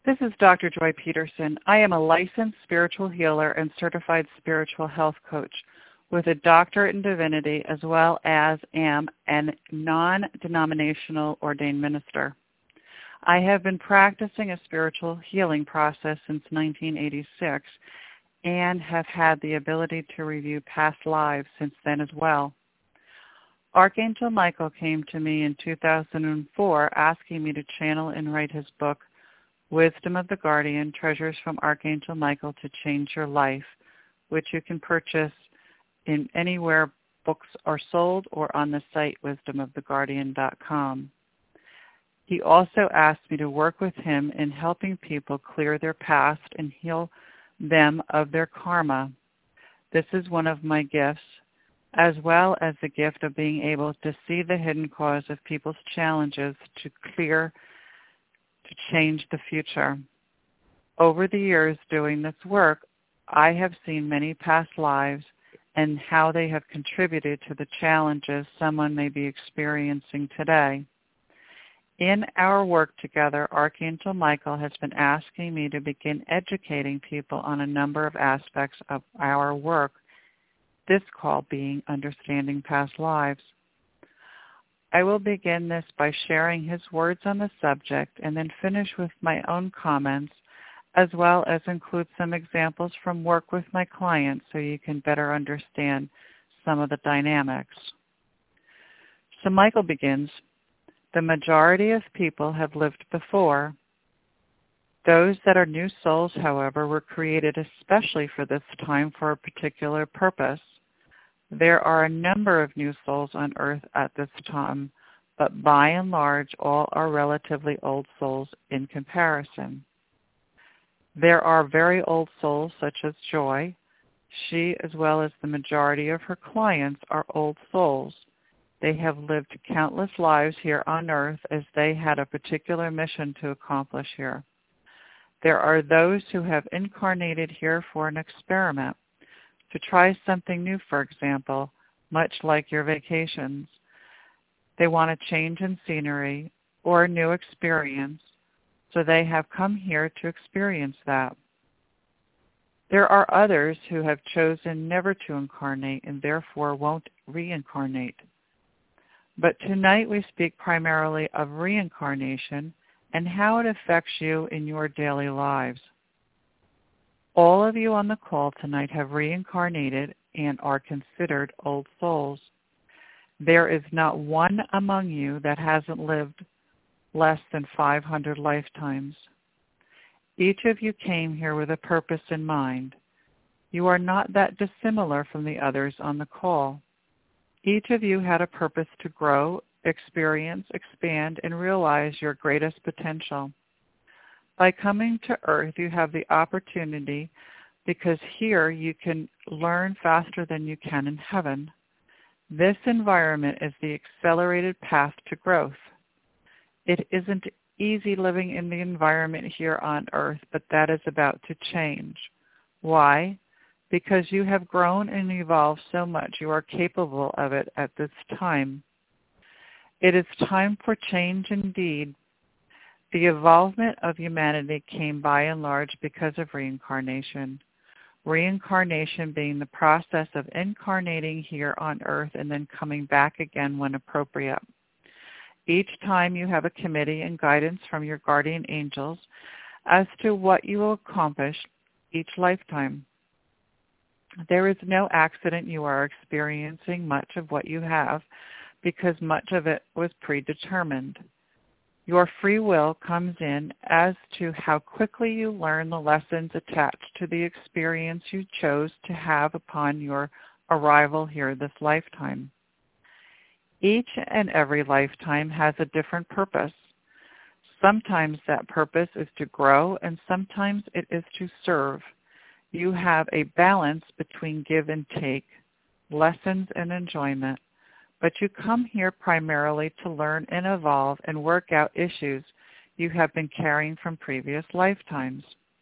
This is Dr. Joy Peterson. I am a licensed spiritual healer and certified spiritual health coach with a doctorate in divinity, as well as am a non-denominational ordained minister. I have been practicing a spiritual healing process since 1986 and have had the ability to review past lives since then as well. Archangel Michael came to me in 2004 asking me to channel and write his book, Wisdom of the Guardian, Treasures from Archangel Michael to Change Your Life, which you can purchase in anywhere books are sold or on the site wisdomoftheguardian.com. He also asked me to work with him in helping people clear their past and heal them of their karma. This is one of my gifts, as well as the gift of being able to see the hidden cause of people's challenges to change the future. Over the years doing this work, I have seen many past lives and how they have contributed to the challenges someone may be experiencing today. In our work together, Archangel Michael has been asking me to begin educating people on a number of aspects of our work, this call being Understanding Past Lives. I will begin this by sharing his words on the subject and then finish with my own comments, as well as include some examples from work with my clients so you can better understand some of the dynamics. So Michael begins, the majority of people have lived before. Those that are new souls, however, were created especially for this time for a particular purpose. There are a number of new souls on earth at this time, but by and large, all are relatively old souls in comparison. There are very old souls such as Joy. She, as well as the majority of her clients, are old souls. They have lived countless lives here on earth as they had a particular mission to accomplish here. There are those who have incarnated here for an experiment, to try something new, for example, much like your vacations. They want a change in scenery or a new experience, so they have come here to experience that. There are others who have chosen never to incarnate and therefore won't reincarnate. But tonight we speak primarily of reincarnation and how it affects you in your daily lives. All of you on the call tonight have reincarnated and are considered old souls. There is not one among you that hasn't lived less than 500 lifetimes. Each of you came here with a purpose in mind. You are not that dissimilar from the others on the call. Each of you had a purpose to grow, experience, expand, and realize your greatest potential. By coming to Earth, you have the opportunity because here you can learn faster than you can in heaven. This environment is the accelerated path to growth. It isn't easy living in the environment here on Earth, but that is about to change. Why? Because you have grown and evolved so much, you are capable of it at this time. It is time for change indeed. The evolvement of humanity came by and large because of reincarnation. Reincarnation being the process of incarnating here on earth and then coming back again when appropriate. Each time you have a committee and guidance from your guardian angels as to what you will accomplish each lifetime. There is no accident you are experiencing much of what you have because much of it was predetermined. Your free will comes in as to how quickly you learn the lessons attached to the experience you chose to have upon your arrival here this lifetime. Each and every lifetime has a different purpose. Sometimes that purpose is to grow, and sometimes it is to serve. You have a balance between give and take, lessons and enjoyment. But you come here primarily to learn and evolve and work out issues you have been carrying from previous lifetimes.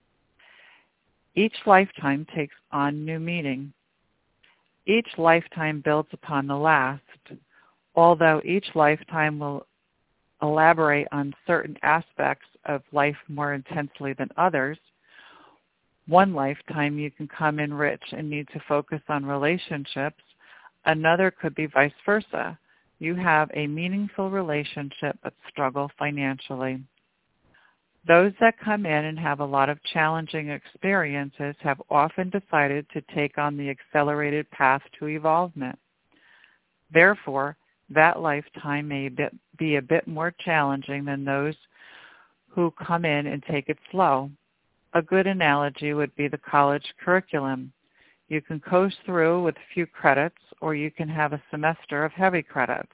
Each lifetime takes on new meaning. Each lifetime builds upon the last, although each lifetime will elaborate on certain aspects of life more intensely than others. One lifetime you can come in rich and need to focus on relationships. Another could be vice versa. You have a meaningful relationship but struggle financially. Those that come in and have a lot of challenging experiences have often decided to take on the accelerated path to evolvement. Therefore, that lifetime may be a bit more challenging than those who come in and take it slow. A good analogy would be the college curriculum. You can coast through with a few credits, or you can have a semester of heavy credits.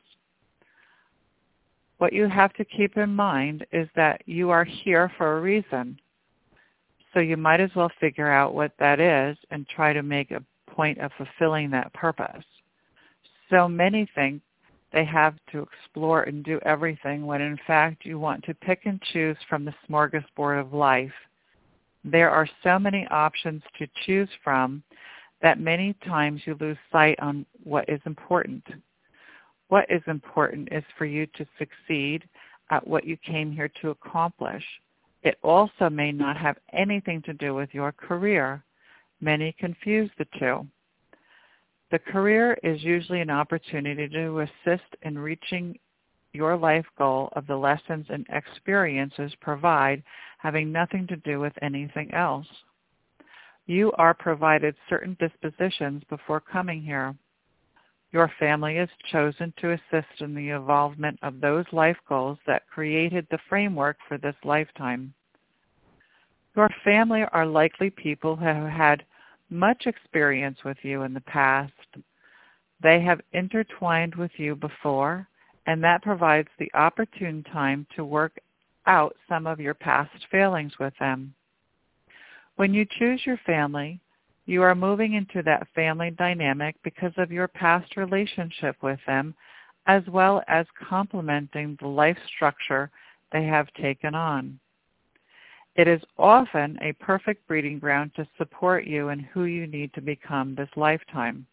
What you have to keep in mind is that you are here for a reason. So you might as well figure out what that is and try to make a point of fulfilling that purpose. So many think they have to explore and do everything when in fact you want to pick and choose from the smorgasbord of life. There are so many options to choose from that many times you lose sight on what is important. What is important is for you to succeed at what you came here to accomplish. It also may not have anything to do with your career. Many confuse the two. The career is usually an opportunity to assist in reaching your life goal of the lessons and experiences provide, having nothing to do with anything else. You are provided certain dispositions before coming here. Your family is chosen to assist in the evolvement of those life goals that created the framework for this lifetime. Your family are likely people who have had much experience with you in the past. They have intertwined with you before, and that provides the opportune time to work out some of your past failings with them. When you choose your family, you are moving into that family dynamic because of your past relationship with them, as well as complementing the life structure they have taken on. It is often a perfect breeding ground to support you in who you need to become this lifetime.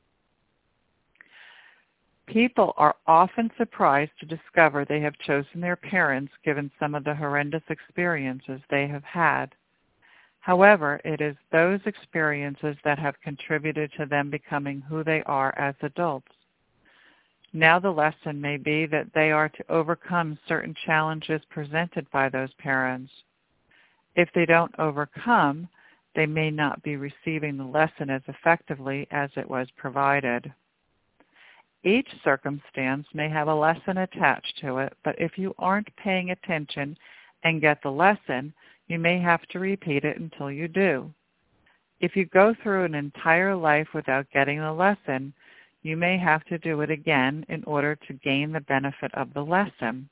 People are often surprised to discover they have chosen their parents given some of the horrendous experiences they have had. However, it is those experiences that have contributed to them becoming who they are as adults. Now the lesson may be that they are to overcome certain challenges presented by those parents. If they don't overcome, they may not be receiving the lesson as effectively as it was provided. Each circumstance may have a lesson attached to it, but if you aren't paying attention and get the lesson, you may have to repeat it until you do. If you go through an entire life without getting the lesson, you may have to do it again in order to gain the benefit of the lesson.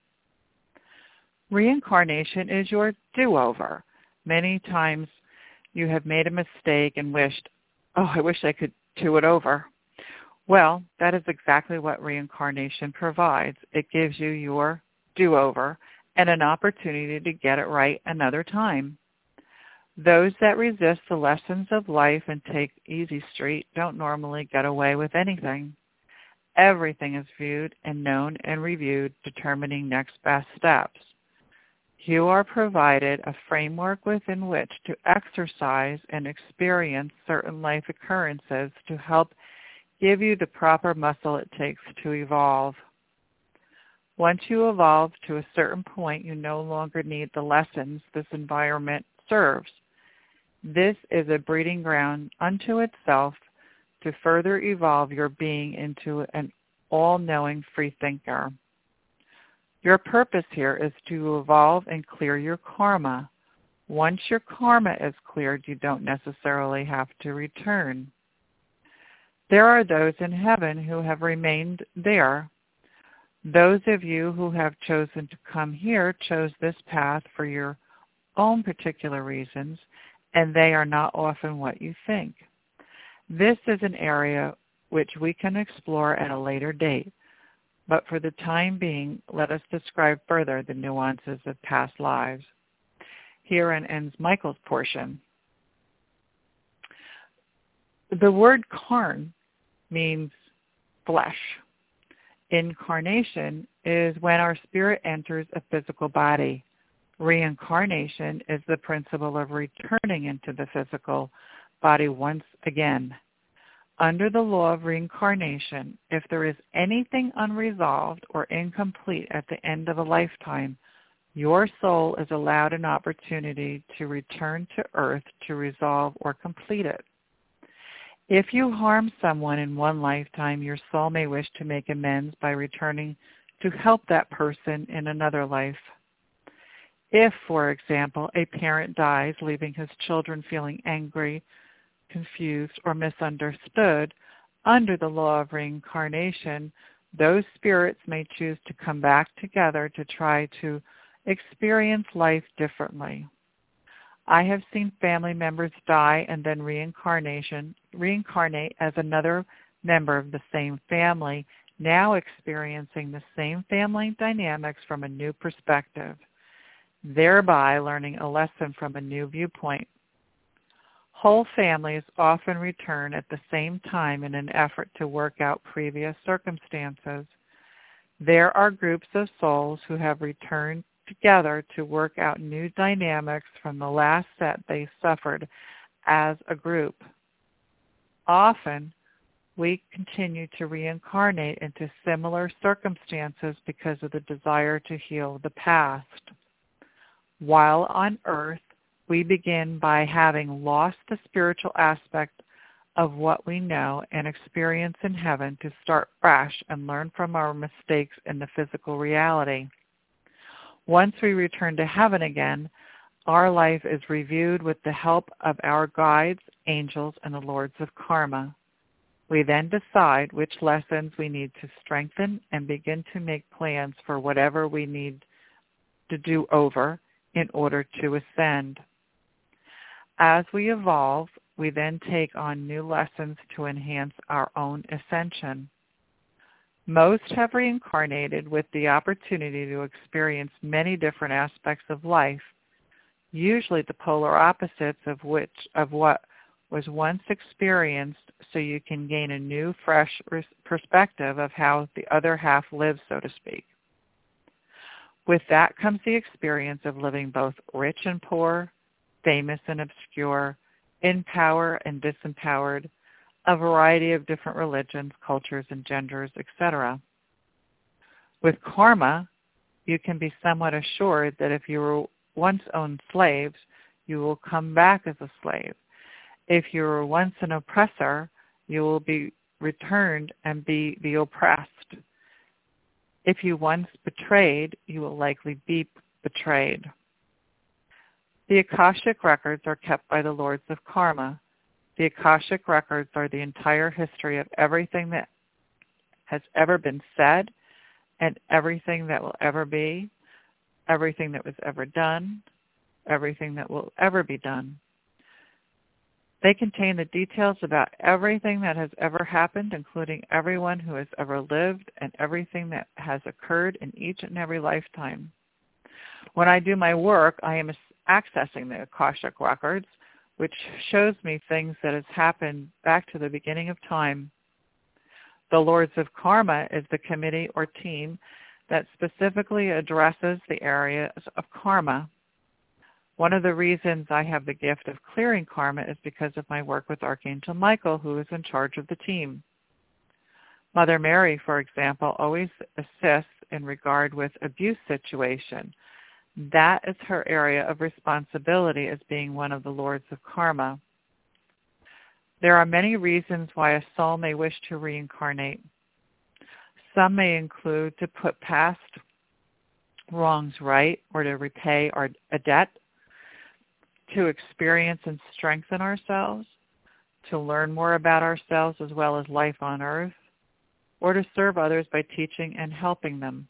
Reincarnation is your do-over. Many times you have made a mistake and wished, oh, I wish I could do it over. Well, that is exactly what reincarnation provides. It gives you your do-over and an opportunity to get it right another time. Those that resist the lessons of life and take Easy Street don't normally get away with anything. Everything is viewed and known and reviewed, determining next best steps. You are provided a framework within which to exercise and experience certain life occurrences to help give you the proper muscle it takes to evolve. Once you evolve to a certain point, you no longer need the lessons this environment serves. This is a breeding ground unto itself to further evolve your being into an all-knowing free thinker. Your purpose here is to evolve and clear your karma. Once your karma is cleared, you don't necessarily have to return. There are those in heaven who have remained there. Those of you who have chosen to come here chose this path for your own particular reasons, and they are not often what you think. This is an area which we can explore at a later date, but for the time being, let us describe further the nuances of past lives. Herein ends Michael's portion. The word karn means flesh. Incarnation is when our spirit enters a physical body. Reincarnation is the principle of returning into the physical body once again. Under the law of reincarnation, if there is anything unresolved or incomplete at the end of a lifetime, your soul is allowed an opportunity to return to earth to resolve or complete it. If you harm someone in one lifetime, your soul may wish to make amends by returning to help that person in another life. If, for example, a parent dies, leaving his children feeling angry, confused, or misunderstood, under the law of reincarnation, those spirits may choose to come back together to try to experience life differently. I have seen family members die and then reincarnate as another member of the same family, now experiencing the same family dynamics from a new perspective, thereby learning a lesson from a new viewpoint. Whole families often return at the same time in an effort to work out previous circumstances. There are groups of souls who have returned together to work out new dynamics from the last set they suffered as a group. Often, we continue to reincarnate into similar circumstances because of the desire to heal the past. While on earth, we begin by having lost the spiritual aspect of what we know and experience in heaven to start fresh and learn from our mistakes in the physical reality. Once we return to heaven again, our life is reviewed with the help of our guides, angels, and the lords of karma. We then decide which lessons we need to strengthen and begin to make plans for whatever we need to do over in order to ascend. As we evolve, we then take on new lessons to enhance our own ascension. Most have reincarnated with the opportunity to experience many different aspects of life, usually the polar opposites of what was once experienced, so you can gain a new, fresh perspective of how the other half lives, so to speak. With that comes the experience of living both rich and poor, famous and obscure, in power and disempowered, a variety of different religions, cultures, and genders, etc. With karma, you can be somewhat assured that if you were once owned slaves, you will come back as a slave. If you were once an oppressor, you will be returned and be the oppressed. If you once betrayed, you will likely be betrayed. The Akashic records are kept by the Lords of Karma. The Akashic records are the entire history of everything that has ever been said and everything that will ever be, everything that was ever done, everything that will ever be done. They contain the details about everything that has ever happened, including everyone who has ever lived and everything that has occurred in each and every lifetime. When I do my work, I am accessing the Akashic records, which shows me things that has happened back to the beginning of time. The Lords of Karma is the committee or team that specifically addresses the areas of karma. One of the reasons I have the gift of clearing karma is because of my work with Archangel Michael, who is in charge of the team. Mother Mary, for example, always assists in regard with abuse situation. That is her area of responsibility as being one of the Lords of Karma. There are many reasons why a soul may wish to reincarnate. Some may include to put past wrongs right or to repay a debt, to experience and strengthen ourselves, to learn more about ourselves as well as life on earth, or to serve others by teaching and helping them.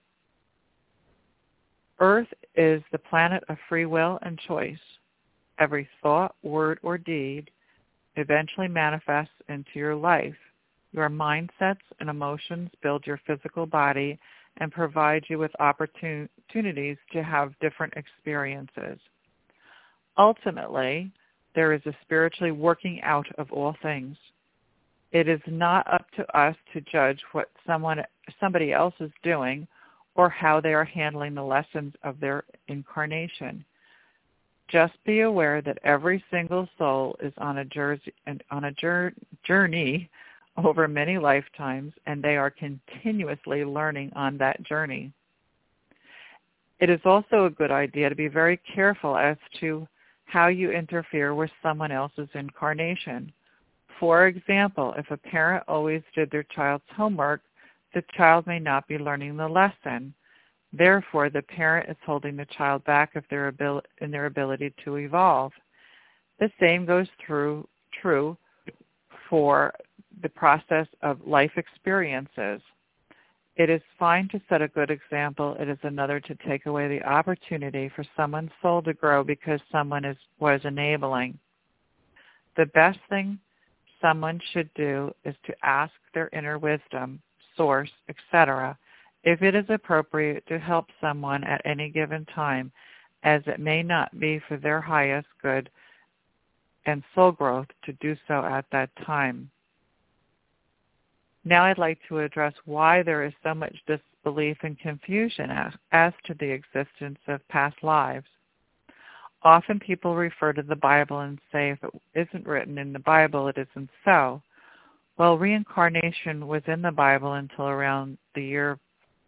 Earth is the planet of free will and choice. Every thought, word, or deed eventually manifests into your life. Your mindsets and emotions build your physical body and provide you with opportunities to have different experiences. Ultimately, there is a spiritually working out of all things. It is not up to us to judge what somebody else is doing or how they are handling the lessons of their incarnation. Just be aware that every single soul is on a journey over many lifetimes, and they are continuously learning on that journey. It is also a good idea to be very careful as to how you interfere with someone else's incarnation. For example, if a parent always did their child's homework, the child may not be learning the lesson. Therefore, the parent is holding the child back in their ability to evolve. The same goes true for the process of life experiences. It is fine to set a good example. It is another to take away the opportunity for someone's soul to grow because someone was enabling. The best thing someone should do is to ask their inner wisdom, source, etc., if it is appropriate to help someone at any given time, as it may not be for their highest good and soul growth to do so at that time. Now I'd like to address why there is so much disbelief and confusion as to the existence of past lives. Often people refer to the Bible and say if it isn't written in the Bible, it isn't so. Well, reincarnation was in the Bible until around the year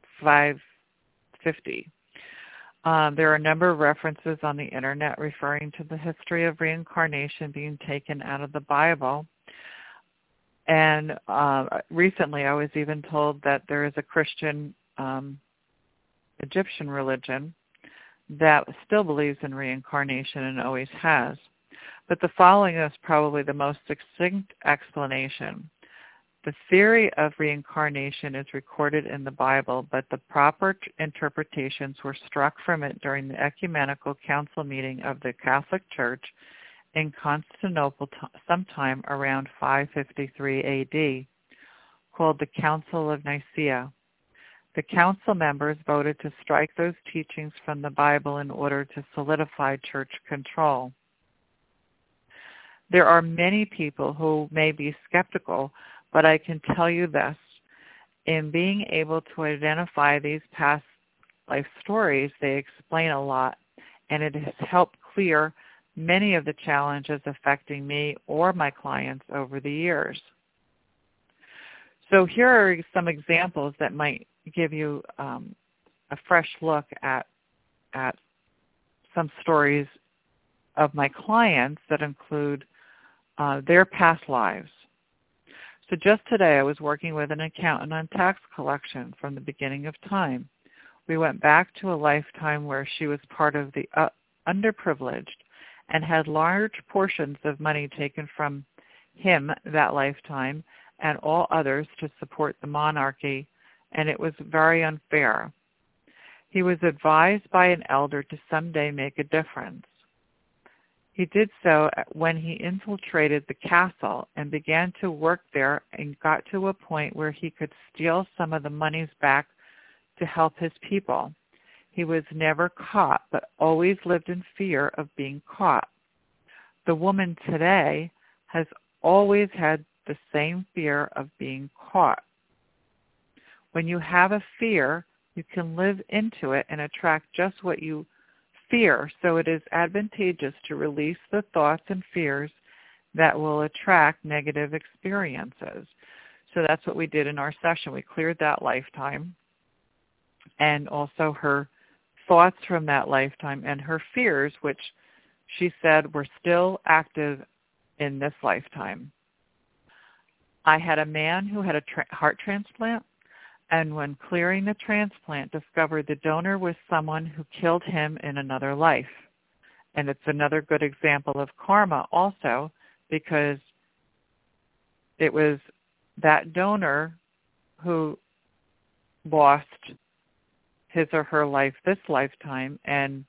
550. There are a number of references on the internet referring to the history of reincarnation being taken out of the Bible. And recently I was even told that there is a Christian Egyptian religion that still believes in reincarnation and always has. But the following is probably the most succinct explanation. The theory of reincarnation is recorded in the Bible, but the proper interpretations were struck from it during the Ecumenical Council meeting of the Catholic Church in Constantinople sometime around 553 A.D., called the Council of Nicaea. The council members voted to strike those teachings from the Bible in order to solidify church control. There are many people who may be skeptical, but I can tell you this. In being able to identify these past life stories, they explain a lot, and it has helped clear many of the challenges affecting me or my clients over the years. So here are some examples that might give you a fresh look at some stories of my clients that include their past lives. So just today I was working with an accountant on tax collection from the beginning of time. We went back to a lifetime where she was part of the underprivileged and had large portions of money taken from him that lifetime and all others to support the monarchy, and it was very unfair. He was advised by an elder to someday make a difference. He did so when he infiltrated the castle and began to work there and got to a point where he could steal some of the monies back to help his people. He was never caught, but always lived in fear of being caught. The woman today has always had the same fear of being caught. When you have a fear, you can live into it and attract just what you fear, so it is advantageous to release the thoughts and fears that will attract negative experiences. So that's what we did in our session. We cleared that lifetime and also her thoughts from that lifetime and her fears, which she said were still active in this lifetime. I had a man who had a heart transplant, and when clearing the transplant, discovered the donor was someone who killed him in another life. And it's another good example of karma also, because it was that donor who lost his or her life this lifetime and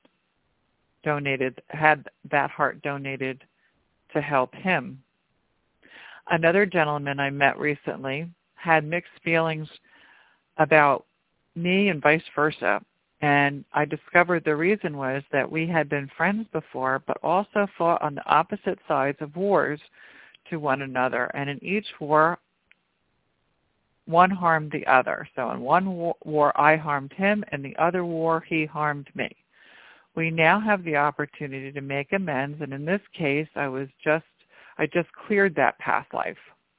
had that heart donated to help him. Another gentleman I met recently had mixed feelings about me and vice versa. And I discovered the reason was that we had been friends before, but also fought on the opposite sides of wars to one another. And in each war, one harmed the other. So in one war, I harmed him, and the other war, he harmed me. We now have the opportunity to make amends, and in this case, I just cleared that past life.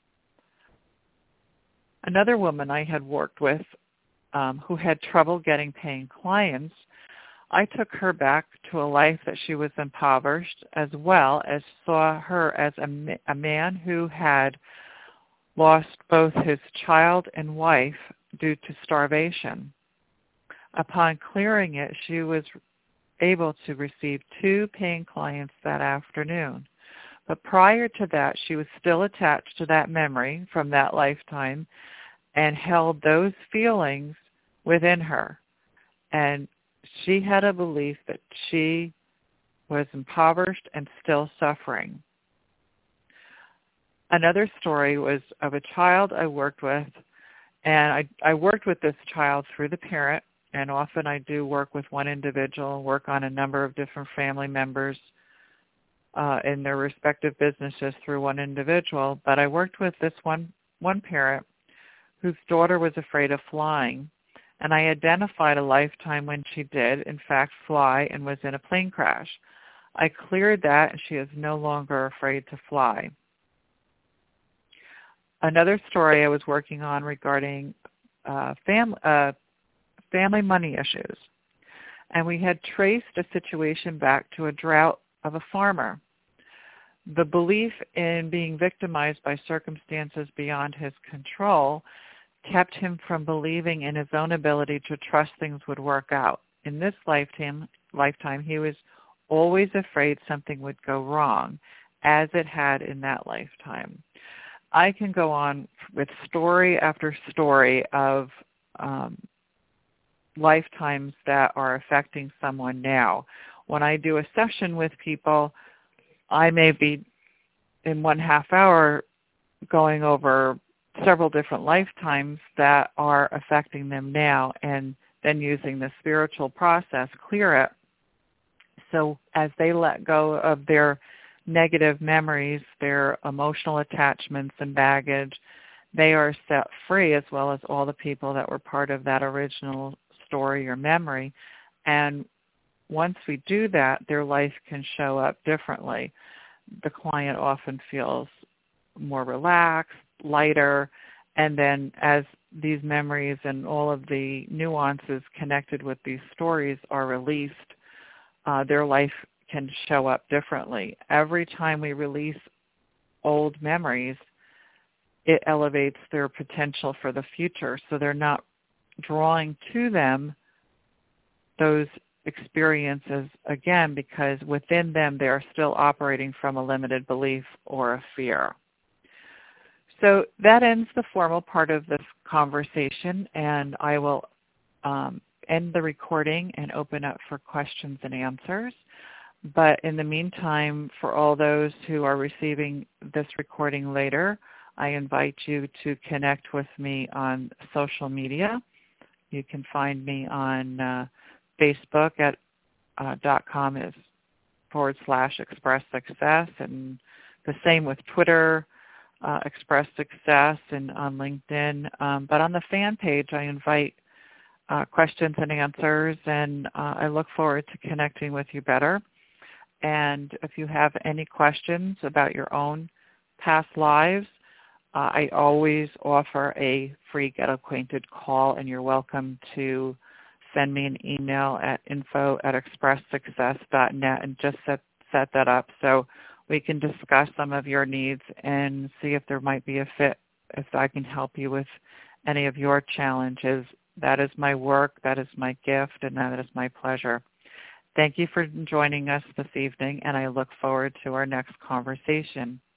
Another woman I had worked with who had trouble getting paying clients, I took her back to a life that she was impoverished, as well as saw her as a man who had lost both his child and wife due to starvation. Upon clearing it, she was able to receive 2 paying clients that afternoon. But prior to that, she was still attached to that memory from that lifetime and held those feelings within her. And she had a belief that she was impoverished and still suffering. Another story was of a child I worked with, and I worked with this child through the parent, and often I do work with one individual and work on a number of different family members in their respective businesses through one individual. But I worked with this one parent whose daughter was afraid of flying, and I identified a lifetime when she did, in fact, fly and was in a plane crash. I cleared that, and she is no longer afraid to fly. Another story I was working on regarding family money issues. And we had traced a situation back to a drought of a farmer. The belief in being victimized by circumstances beyond his control kept him from believing in his own ability to trust things would work out. In this lifetime, he was always afraid something would go wrong, as it had in that lifetime. I can go on with story after story of lifetimes that are affecting someone now. When I do a session with people, I may be in 1/2 hour going over several different lifetimes that are affecting them now, and then using the spiritual process, clear it. So as they let go of their negative memories, their emotional attachments and baggage, they are set free, as well as all the people that were part of that original story or memory. And once we do that, their life can show up differently. The client often feels more relaxed, lighter, and then as these memories and all of the nuances connected with these stories are released, their life can show up differently. Every time we release old memories, it elevates their potential for the future. So they're not drawing to them those experiences again, because within them they are still operating from a limited belief or a fear. So that ends the formal part of this conversation, and I will end the recording and open up for questions and answers. But in the meantime, for all those who are receiving this recording later, I invite you to connect with me on social media. You can find me on Facebook at .com is /Express Success, and the same with Twitter, Express Success, and on LinkedIn. But on the fan page, I invite questions and answers, and I look forward to connecting with you better. And if you have any questions about your own past lives, I always offer a free Get Acquainted call, and you're welcome to send me an email at info@expresssuccess.net and just set that up so we can discuss some of your needs and see if there might be a fit, if I can help you with any of your challenges. That is my work, that is my gift, and that is my pleasure. Thank you for joining us this evening, and I look forward to our next conversation.